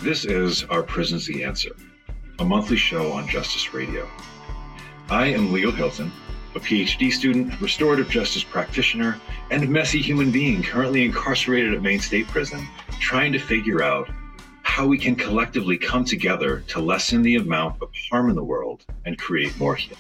This is Our Prison's the Answer, a monthly show on Justice Radio. I am Leo Hilton, a PhD student, restorative justice practitioner, and messy human being currently incarcerated at Maine State Prison, trying to figure out how we can collectively come together to lessen the amount of harm in the world and create more healing.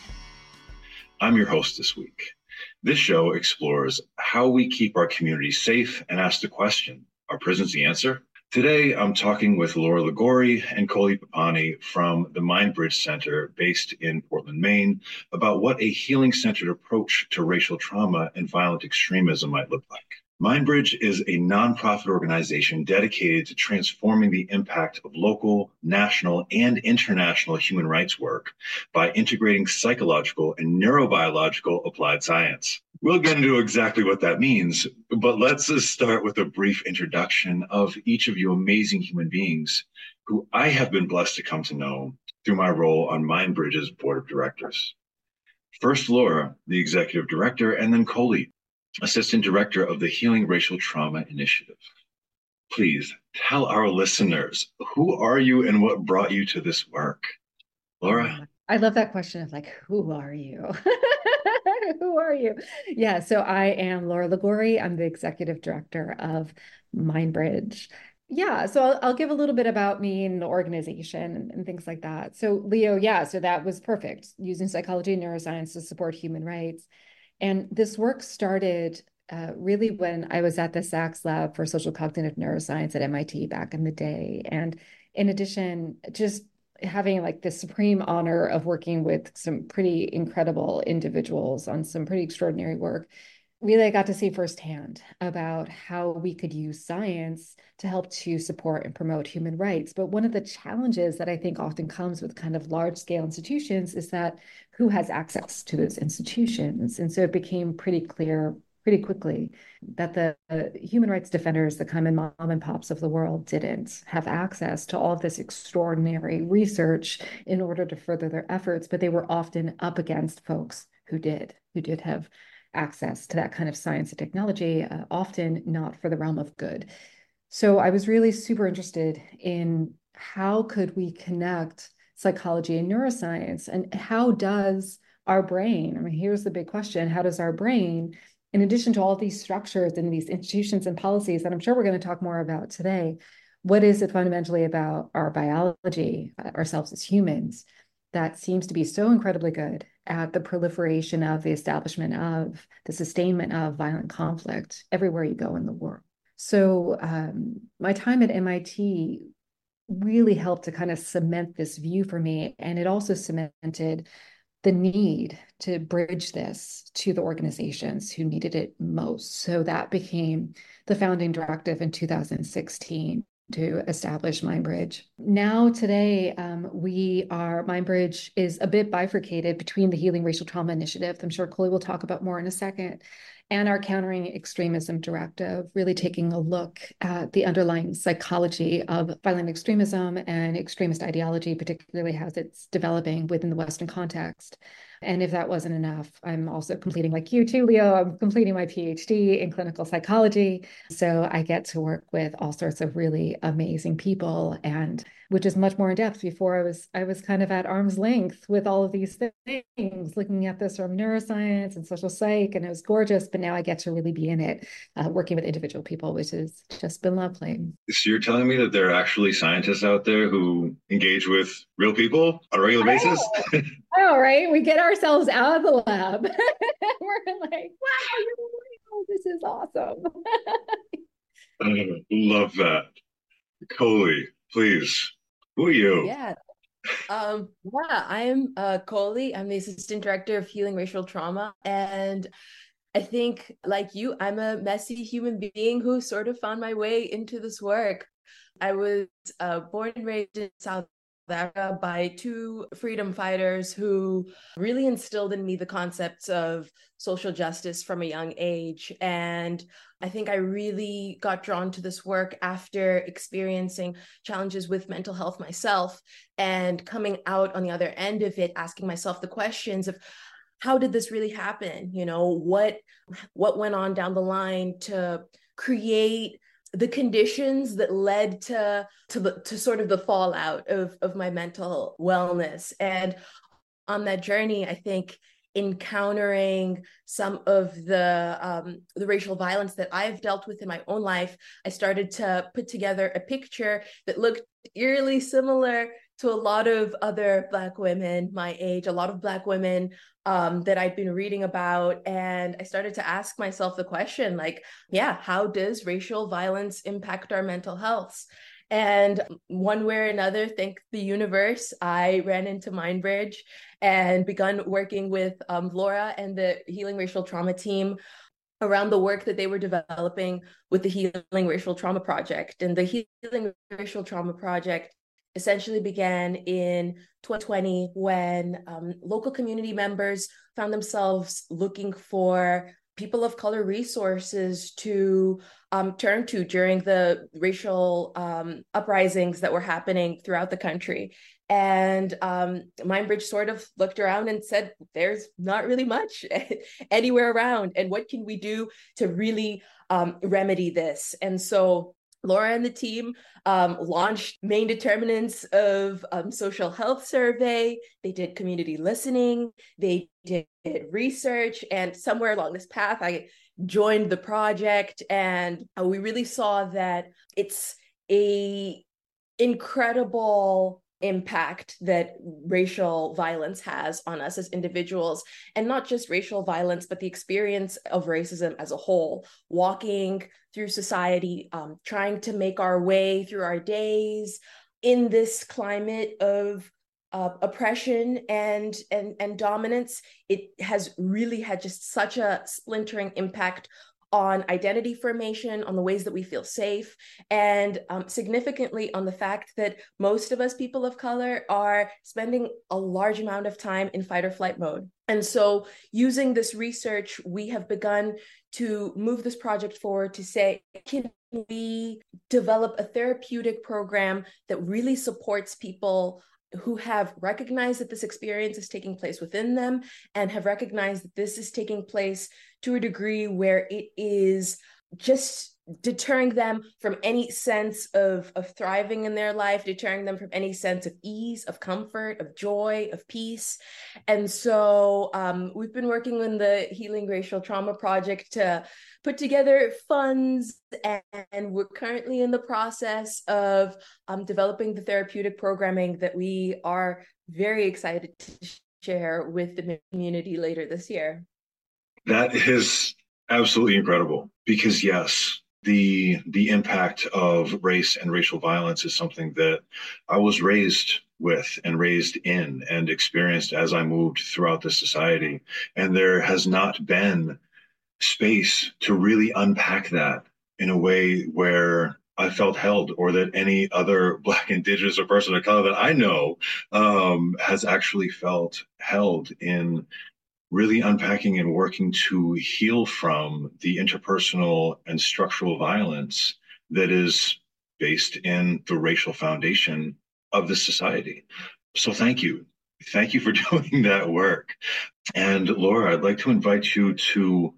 I'm your host this week. This show explores how we keep our community safe and asks the question, are prisons the answer? Today, I'm talking with Laura Liguori and Coley Papani from the Mindbridge Center based in Portland, Maine, about what a healing-centered approach to racial trauma and violent extremism might look like. Mindbridge is a nonprofit organization dedicated to transforming the impact of local, national, and international human rights work by integrating psychological and neurobiological applied science. We'll get into exactly what that means, but let's just start with a brief introduction of each of you amazing human beings who I have been blessed to come to know through my role on Mindbridge's board of directors. First, Laura, the executive director, and then Coley, Assistant Director of the Healing Racial Trauma Initiative. Please tell our listeners, who are you and what brought you to this work? Laura? I love that question of like, who are you? Who are you? Yeah, so I am Laura Liguori. I'm the Executive Director of Mindbridge. Yeah, so I'll give a little bit about me and the organization and things like that. So Leo, yeah, so that was perfect, using psychology and neuroscience to support human rights. And this work started really when I was at the Sachs Lab for Social Cognitive Neuroscience at MIT back in the day. And in addition, just having like the supreme honor of working with some pretty incredible individuals on some pretty extraordinary work, really I got to see firsthand about how we could use science to help to support and promote human rights. But one of the challenges that I think often comes with kind of large scale institutions is that who has access to those institutions? And so it became pretty clear pretty quickly that the human rights defenders, the kind of mom and pops of the world, didn't have access to all of this extraordinary research in order to further their efforts, but they were often up against folks who did have access to that kind of science and technology, often not for the realm of good. So I was really super interested in how could we connect psychology and neuroscience, and how does our brain, I mean, here's the big question, how does our brain, in addition to all of these structures and these institutions and policies that I'm sure we're going to talk more about today, what is it fundamentally about our biology, ourselves as humans, that seems to be so incredibly good at the proliferation of, the establishment of, the sustainment of violent conflict everywhere you go in the world. So my time at MIT really helped to kind of cement this view for me. And it also cemented the need to bridge this to the organizations who needed it most. So that became the founding directive in 2016 to establish Mindbridge. Now today, Mindbridge is a bit bifurcated between the Healing Racial Trauma Initiative, I'm sure Coley will talk about more in a second, and our Countering Extremism Directive, really taking a look at the underlying psychology of violent extremism and extremist ideology, particularly how it's developing within the Western context. And if that wasn't enough, I'm also completing, like you too, Leo, I'm completing my PhD in clinical psychology. So I get to work with all sorts of really amazing people, and which is much more in depth. Before I was kind of at arm's length with all of these things, looking at this from neuroscience and social psych, and it was gorgeous. But now I get to really be in it, working with individual people, which has just been lovely. So you're telling me that there are actually scientists out there who engage with real people on a regular basis? All right, we get ourselves out of the lab. We're like, wow, this is awesome. I love that. Coley, please. Who are you? Yeah, I'm Coley. I'm the Assistant Director of Healing Racial Trauma. And I think, like you, I'm a messy human being who sort of found my way into this work. I was born and raised in South Africa by two freedom fighters who really instilled in me the concepts of social justice from a young age. And I think I really got drawn to this work after experiencing challenges with mental health myself, and coming out on the other end of it, asking myself the questions of, how did this really happen? You know, what went on down the line to create the conditions that led to sort of the fallout of my mental wellness. And on that journey, I think encountering some of the racial violence that I've dealt with in my own life, I started to put together a picture that looked eerily similar to a lot of other Black women my age, a lot of Black women that I'd been reading about. And I started to ask myself the question, like, yeah, how does racial violence impact our mental health? And one way or another, thank the universe, I ran into Mindbridge and begun working with Laura and the Healing Racial Trauma team around the work that they were developing with the Healing Racial Trauma Project. And the Healing Racial Trauma Project essentially began in 2020 when local community members found themselves looking for people of color resources to turn to during the racial uprisings that were happening throughout the country. And Mindbridge sort of looked around and said, there's not really much anywhere around. And what can we do to really remedy this? And so Laura and the team launched main determinants of social health survey. They did community listening. They did research. And somewhere along this path, I joined the project. And we really saw that it's a incredible impact that racial violence has on us as individuals, and not just racial violence, but the experience of racism as a whole, walking through society, trying to make our way through our days in this climate of oppression and dominance. It has really had just such a splintering impact on identity formation, on the ways that we feel safe, and significantly on the fact that most of us people of color are spending a large amount of time in fight or flight mode. And so using this research, we have begun to move this project forward to say, can we develop a therapeutic program that really supports people who have recognized that this experience is taking place within them and have recognized that this is taking place to a degree where it is just deterring them from any sense of thriving in their life, deterring them from any sense of ease, of comfort, of joy, of peace. And so we've been working on the Healing Racial Trauma Project to put together funds, and we're currently in the process of developing the therapeutic programming that we are very excited to share with the community later this year. That is absolutely incredible, because yes, the impact of race and racial violence is something that I was raised with and raised in and experienced as I moved throughout the society. And there has not been space to really unpack that in a way where I felt held, or that any other Black, Indigenous, or person of color that I know has actually felt held in really unpacking and working to heal from the interpersonal and structural violence that is based in the racial foundation of the society. So thank you. Thank you for doing that work. And Laura, I'd like to invite you to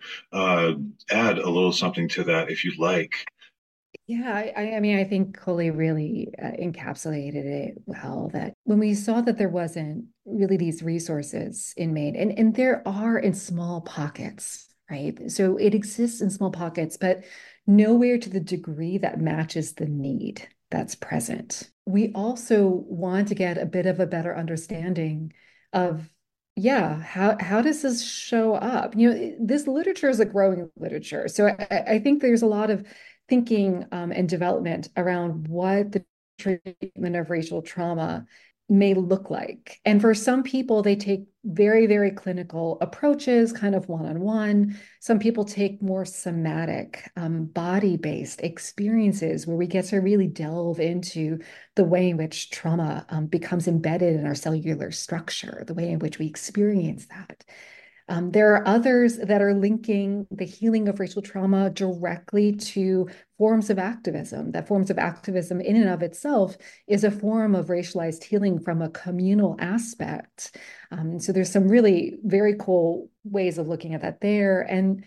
add a little something to that if you'd like. Yeah, I mean, I think Coley really encapsulated it well, that when we saw that there wasn't really these resources in Maine, and there are in small pockets, right? So it exists in small pockets, but nowhere to the degree that matches the need that's present. We also want to get a bit of a better understanding of, yeah, how does this show up? You know, this literature is a growing literature. So I think there's a lot of thinking and development around what the treatment of racial trauma may look like. And for some people, they take very, very clinical approaches, kind of one-on-one. Some people take more somatic, body-based experiences where we get to really delve into the way in which trauma becomes embedded in our cellular structure, the way in which we experience that. There are others that are linking the healing of racial trauma directly to forms of activism. That forms of activism in and of itself is a form of racialized healing from a communal aspect. So there's some really very cool ways of looking at that there. And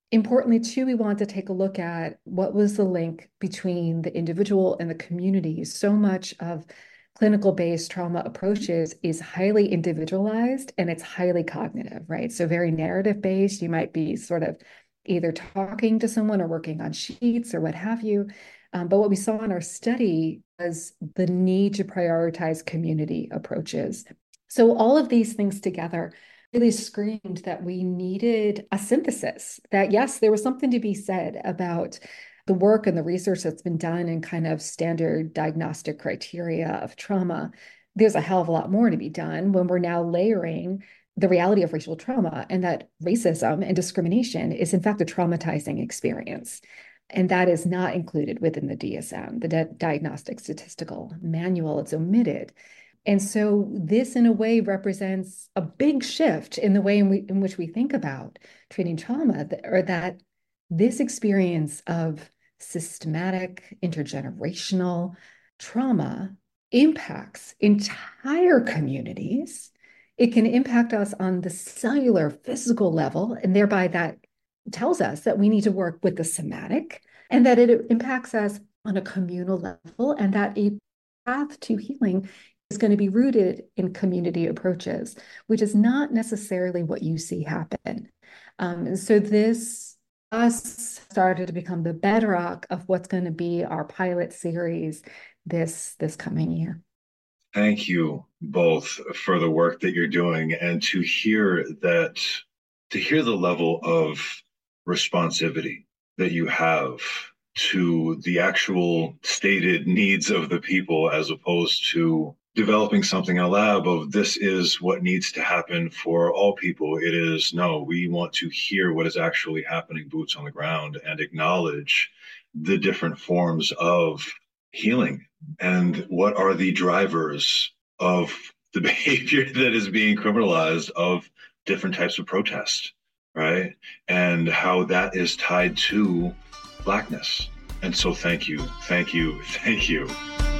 Importantly, too, we want to take a look at what was the link between the individual and the community. So much of clinical-based trauma approaches is highly individualized and it's highly cognitive, right? So very narrative-based. You might be sort of either talking to someone or working on sheets or what have you. But what we saw in our study was the need to prioritize community approaches. So all of these things together really screamed that we needed a synthesis, that yes, there was something to be said about the work and the research that's been done in kind of standard diagnostic criteria of trauma. There's a hell of a lot more to be done when we're now layering the reality of racial trauma and that racism and discrimination is in fact a traumatizing experience. And that is not included within the DSM, the Diagnostic Statistical Manual. It's omitted. And so this, in a way, represents a big shift in the way in which we think about treating trauma, or that this experience of systematic intergenerational trauma impacts entire communities. It can impact us on the cellular, physical level, and thereby that tells us that we need to work with the somatic, and that it impacts us on a communal level, and that a path to healing is going to be rooted in community approaches, which is not necessarily what you see happen. So this us started to become the bedrock of what's going to be our pilot series this coming year. Thank you both for the work that you're doing, and to hear the level of responsivity that you have to the actual stated needs of the people, as opposed to developing something in a lab of this is what needs to happen for all people. It is, no, we want to hear what is actually happening, boots on the ground, and acknowledge the different forms of healing and what are the drivers of the behavior that is being criminalized of different types of protest, right? And how that is tied to Blackness. And so thank you, thank you, thank you.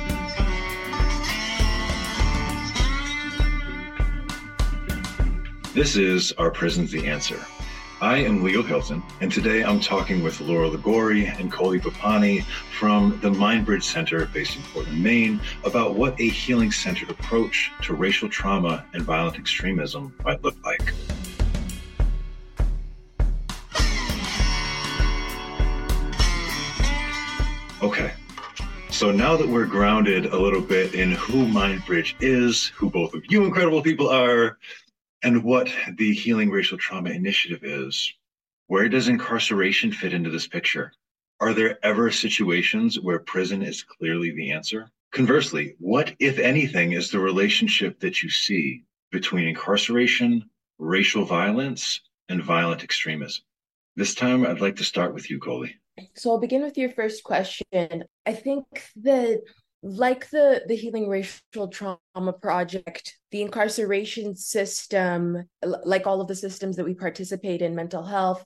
This is Are Prisons the Answer? I am Leo Hilton, and today I'm talking with Laura Liguori and Coley Papani from the Mindbridge Center based in Portland, Maine, about what a healing-centered approach to racial trauma and violent extremism might look like. Okay, so now that we're grounded a little bit in who Mindbridge is, who both of you incredible people are, and what the Healing Racial Trauma Initiative is, where does incarceration fit into this picture? Are there ever situations where prison is clearly the answer? Conversely, what, if anything, is the relationship that you see between incarceration, racial violence, and violent extremism? This time, I'd like to start with you, Coley. So I'll begin with your first question. I think that like the Healing Racial Trauma Project, the incarceration system, like all of the systems that we participate in, mental health,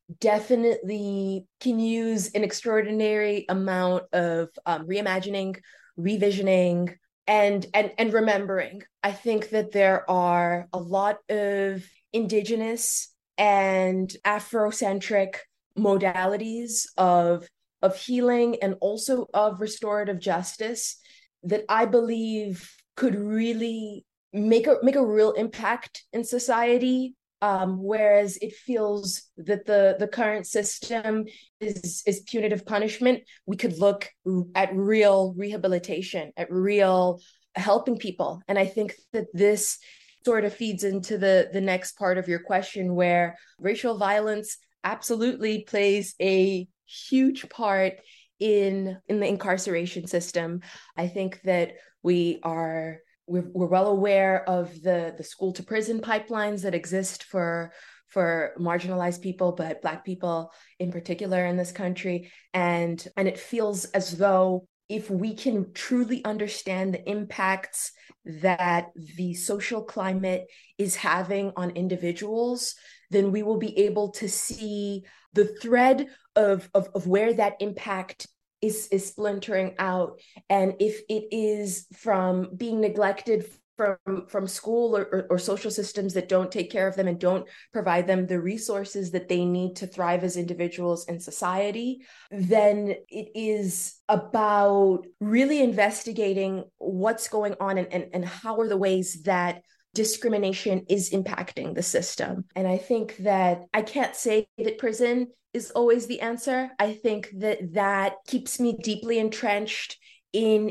definitely can use an extraordinary amount of reimagining, revisioning, and remembering. I think that there are a lot of Indigenous and Afrocentric modalities of healing and also of restorative justice that I believe could really make a real impact in society. Whereas it feels that the current system is punitive punishment, we could look at real rehabilitation, at real helping people. And I think that this sort of feeds into the next part of your question, where racial violence absolutely plays a huge part in the incarceration system. I think that we're well aware of the school to prison pipelines that exist for marginalized people, but Black people in particular in this country. And it feels as though if we can truly understand the impacts that the social climate is having on individuals, then we will be able to see the thread of where that impact is splintering out. And if it is from being neglected from school or social systems that don't take care of them and don't provide them the resources that they need to thrive as individuals in society, then it is about really investigating what's going on and how are the ways that discrimination is impacting the system. And I think that I can't say that prison is always the answer. I think that keeps me deeply entrenched in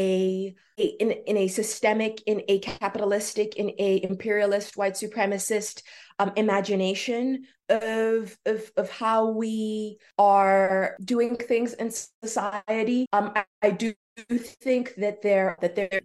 a systemic, in a capitalistic, in a imperialist, white supremacist imagination of how we are doing things in society. I do think that they're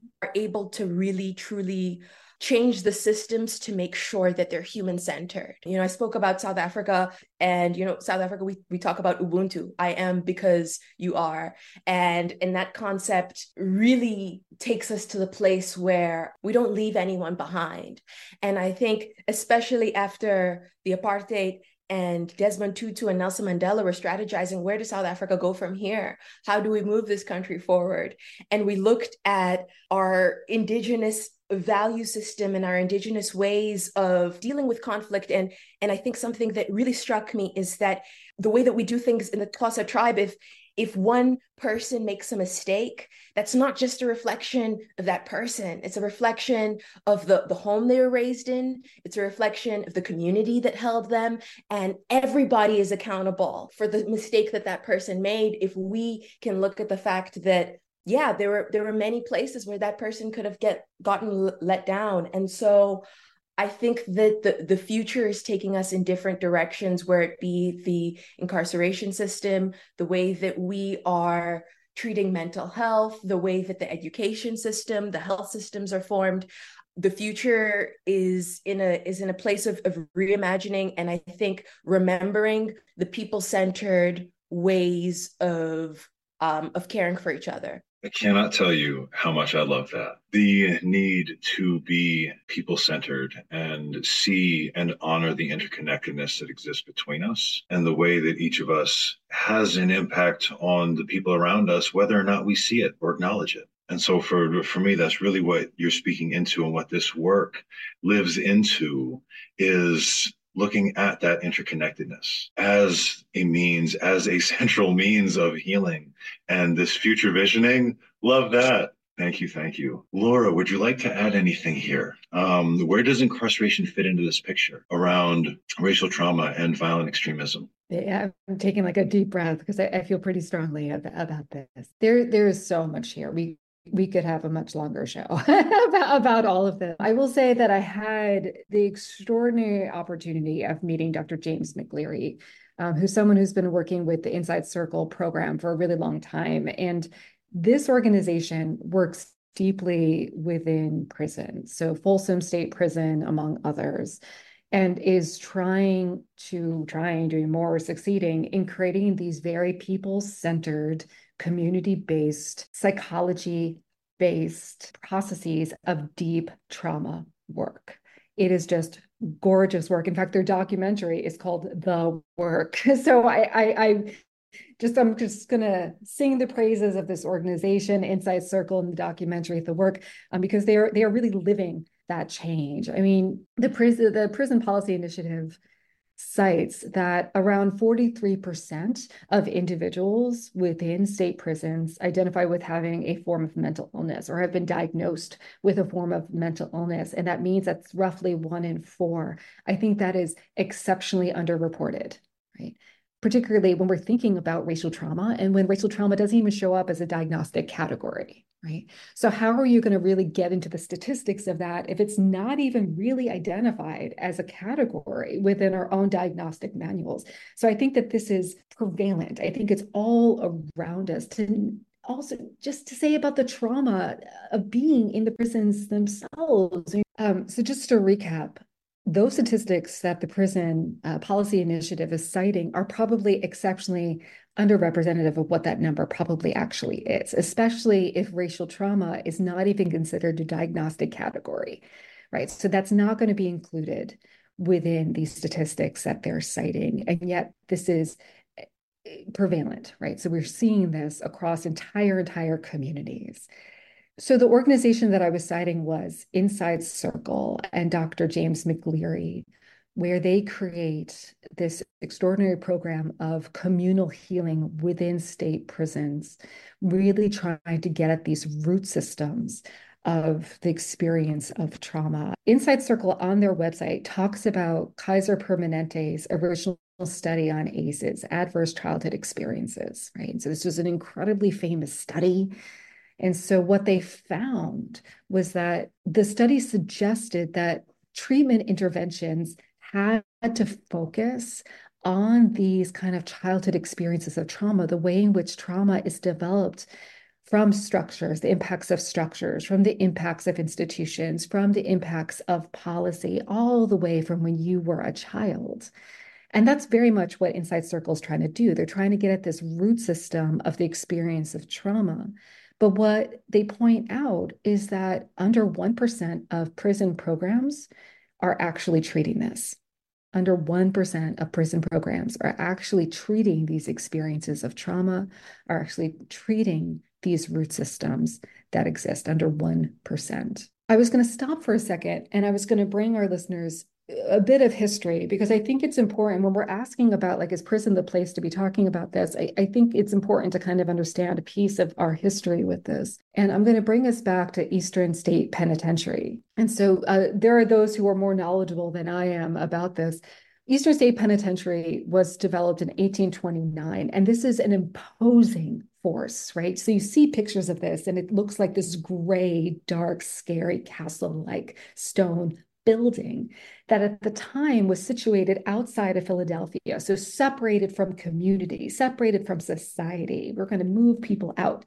able to really truly change the systems to make sure that they're human-centered. I spoke about South Africa, and South Africa, we talk about Ubuntu. I am because you are. And that concept really takes us to the place where we don't leave anyone behind. And I think, especially after the apartheid and Desmond Tutu and Nelson Mandela were strategizing, where does South Africa go from here? How do we move this country forward? And we looked at our indigenous value system and our indigenous ways of dealing with conflict. And I think something that really struck me is that the way that we do things in the Xhosa tribe, if one person makes a mistake, that's not just a reflection of that person. It's a reflection of the home they were raised in. It's a reflection of the community that held them. And everybody is accountable for the mistake that person made. If we can look at the fact that, yeah, there were many places where that person could have gotten let down. And so I think that the future is taking us in different directions, where it be the incarceration system, the way that we are treating mental health, the way that the education system, the health systems are formed. The future is in a place of reimagining, and I think remembering the people-centered ways of caring for each other. I cannot tell you how much I love that. The need to be people-centered and see and honor the interconnectedness that exists between us, and the way that each of us has an impact on the people around us, whether or not we see it or acknowledge it. And so for me, that's really what you're speaking into, and what this work lives into is looking at that interconnectedness as a central means of healing. And this future visioning, love that. Thank you. Laura, would you like to add anything here? Where does incarceration fit into this picture around racial trauma and violent extremism? Yeah, I'm taking like a deep breath because I feel pretty strongly about this. There is so much here. We could have a much longer show about all of this. I will say that I had the extraordinary opportunity of meeting Dr. James McLeary, who's someone who's been working with the Inside Circle program for a really long time. And this organization works deeply within prison, so Folsom State Prison, among others, and is doing more, succeeding in creating these very people-centered, community-based, psychology-based processes of deep trauma work. It is just gorgeous work. In fact, their documentary is called The Work. So I'm just gonna sing the praises of this organization, Inside Circle, and the documentary The Work, because they are really living that change. I mean, the Prison Policy Initiative cites that around 43% of individuals within state prisons identify with having a form of mental illness or have been diagnosed with a form of mental illness. And that means that's roughly 1 in 4. I think that is exceptionally underreported, right? Particularly when we're thinking about racial trauma, and when racial trauma doesn't even show up as a diagnostic category, right? So how are you going to really get into the statistics of that if it's not even really identified as a category within our own diagnostic manuals? So I think that this is prevalent. I think it's all around us. To also just to say about the trauma of being in the prisons themselves. So just to recap, those statistics that the Prison Policy Initiative is citing are probably exceptionally underrepresentative of what that number probably actually is, especially if racial trauma is not even considered a diagnostic category, right? So that's not going to be included within these statistics that they're citing. And yet this is prevalent, right? So we're seeing this across entire communities. So the organization that I was citing was Inside Circle and Dr. James McLeary, where they create this extraordinary program of communal healing within state prisons, really trying to get at these root systems of the experience of trauma. Inside Circle on their website talks about Kaiser Permanente's original study on ACEs, adverse childhood experiences, right? So this was an incredibly famous study. And so what they found was that the study suggested that treatment interventions had to focus on these kind of childhood experiences of trauma, the way in which trauma is developed from structures, the impacts of structures, from the impacts of institutions, from the impacts of policy, all the way from when you were a child. And that's very much what Inside Circle is trying to do. They're trying to get at this root system of the experience of trauma. But what they point out is that under 1% of prison programs are actually treating this. Under 1% of prison programs are actually treating these experiences of trauma, are actually treating these root systems that exist under 1%. I was going to stop for a second and I was going to bring our listeners a bit of history, because I think it's important when we're asking about, like, is prison the place to be talking about this? I think it's important to kind of understand a piece of our history with this. And I'm going to bring us back to Eastern State Penitentiary. And so there are those who are more knowledgeable than I am about this. Eastern State Penitentiary was developed in 1829, and this is an imposing force, right? So you see pictures of this, and it looks like this gray, dark, scary castle-like stone building that at the time was situated outside of Philadelphia, so separated from community, separated from society. We're going to move people out.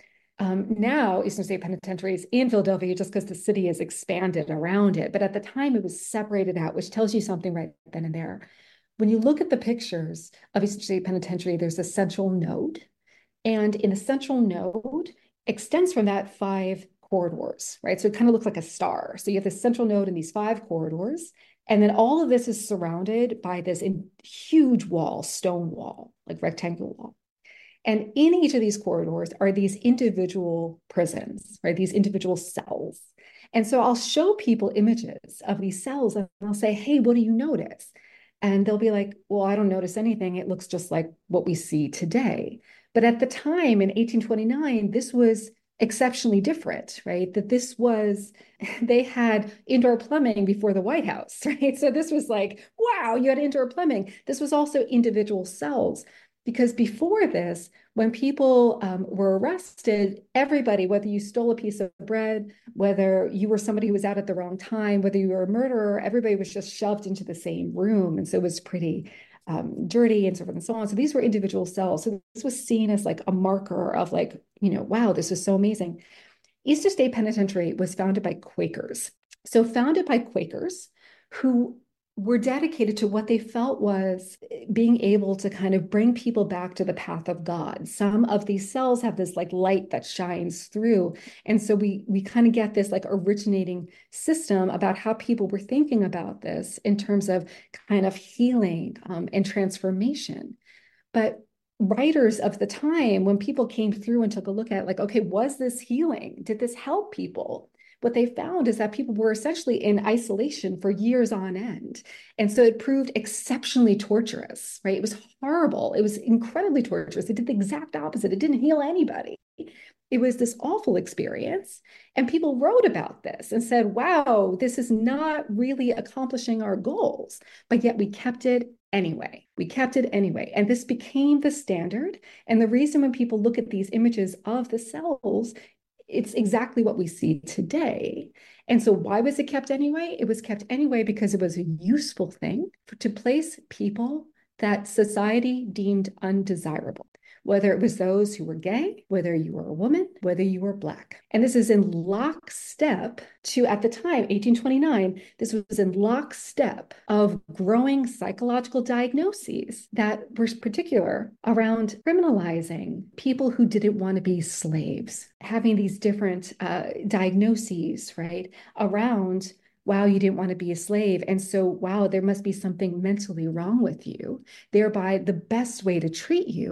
Now, Eastern State Penitentiary is in Philadelphia just because the city has expanded around it. But at the time, it was separated out, which tells you something right then and there. When you look at the pictures of Eastern State Penitentiary, there's a central node. And in the central node extends from that 5 corridors, right? So it kind of looks like a star. So you have this central node and these 5 corridors. And then all of this is surrounded by this huge wall, stone wall, like rectangular wall. And in each of these corridors are these individual prisons, right? These individual cells. And so I'll show people images of these cells and I'll say, hey, what do you notice? And they'll be like, well, I don't notice anything. It looks just like what we see today. But at the time in 1829, this was exceptionally different, right? That this was, they had indoor plumbing before the White House, right? So this was like, wow, you had indoor plumbing. This was also individual cells. Because before this, when people were arrested, everybody, whether you stole a piece of bread, whether you were somebody who was out at the wrong time, whether you were a murderer, everybody was just shoved into the same room. And so it was pretty dirty and so forth and so on. So these were individual cells. So this was seen as like a marker of like, wow, this is so amazing. Eastern State Penitentiary was founded by Quakers. So founded by Quakers who were dedicated to what they felt was being able to kind of bring people back to the path of God. Some of these cells have this like light that shines through. And so we kind of get this like originating system about how people were thinking about this in terms of kind of healing and transformation. But writers of the time, when people came through and took a look at like, okay, was this healing? Did this help people? What they found is that people were essentially in isolation for years on end. And so it proved exceptionally torturous, right? It was horrible. It was incredibly torturous. It did the exact opposite. It didn't heal anybody. It was this awful experience. And people wrote about this and said, wow, this is not really accomplishing our goals. But yet we kept it anyway. We kept it anyway. And this became the standard. And the reason when people look at these images of the cells, it's exactly what we see today. And so why was it kept anyway? It was kept anyway because it was a useful thing to place people that society deemed undesirable, whether it was those who were gay, whether you were a woman, whether you were Black. And this is in lockstep to, at the time, 1829, this was in lockstep of growing psychological diagnoses that were particular around criminalizing people who didn't want to be slaves, having these different diagnoses, right, around wow, you didn't want to be a slave. And so, wow, there must be something mentally wrong with you. Thereby, the best way to treat you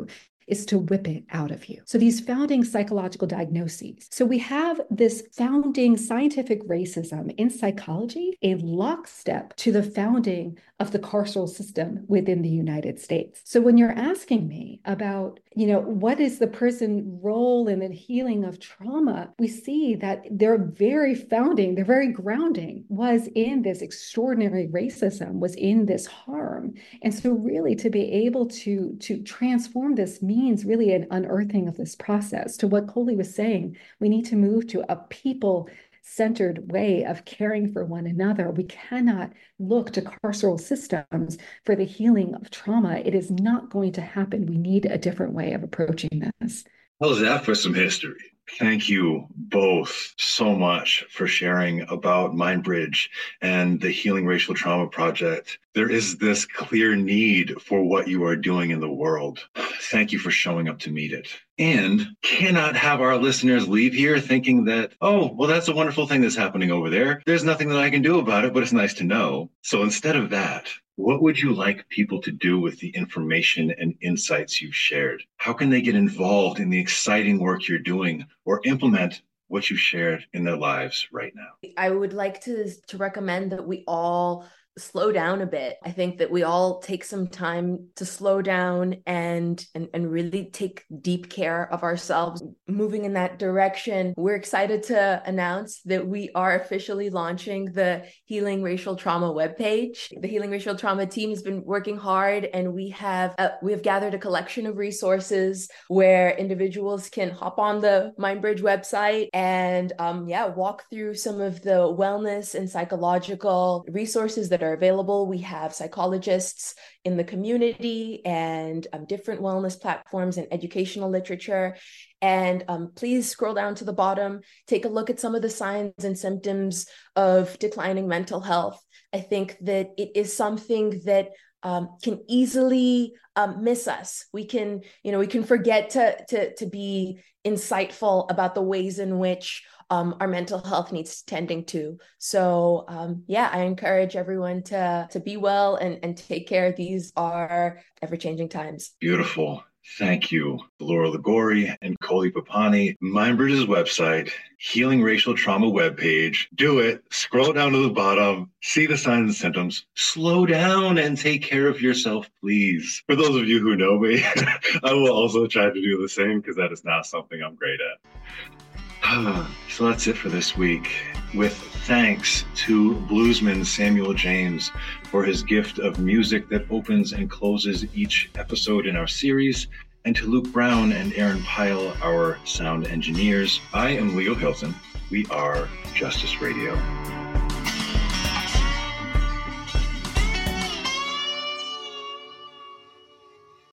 is to whip it out of you. So these founding psychological diagnoses. So we have this founding scientific racism in psychology, a lockstep to the founding of the carceral system within the United States. So when you're asking me about, what is the prison role in the healing of trauma, we see that their very grounding was in this extraordinary racism, was in this harm. And so really to be able to transform this means really an unearthing of this process. To what Coley was saying, we need to move to a people-centered way of caring for one another. We cannot look to carceral systems for the healing of trauma. It is not going to happen. We need a different way of approaching this. How's that for some history? Thank you both so much for sharing about MindBridge and the Healing Racial Trauma Project. There is this clear need for what you are doing in the world. Thank you for showing up to meet it. And cannot have our listeners leave here thinking that, oh, well, that's a wonderful thing that's happening over there. There's nothing that I can do about it, but it's nice to know. So instead of that, what would you like people to do with the information and insights you've shared? How can they get involved in the exciting work you're doing or implement what you've shared in their lives right now? I would like to recommend that we all slow down a bit. I think that we all take some time to slow down and really take deep care of ourselves. Moving in that direction, we're excited to announce that we are officially launching the Healing Racial Trauma webpage. The Healing Racial Trauma team has been working hard, and we have gathered a collection of resources where individuals can hop on the MindBridge website and walk through some of the wellness and psychological resources that are available. We have psychologists in the community and different wellness platforms and educational literature. And please scroll down to the bottom, take a look at some of the signs and symptoms of declining mental health. I think that it is something that can easily miss us. We can forget to be insightful about the ways in which our mental health needs tending to. So I encourage everyone to be well and take care. These are ever-changing times. Beautiful. Thank you, Laura Liguori and Coley Papani. MindBridge's website, Healing Racial Trauma webpage. Do it. Scroll down to the bottom. See the signs and symptoms. Slow down and take care of yourself, please. For those of you who know me, I will also try to do the same because that is not something I'm great at. So that's it for this week. With thanks to bluesman Samuel James for his gift of music that opens and closes each episode in our series, and to Luke Brown and Aaron Pyle, our sound engineers. I am Leo Hilton. We are Justice Radio.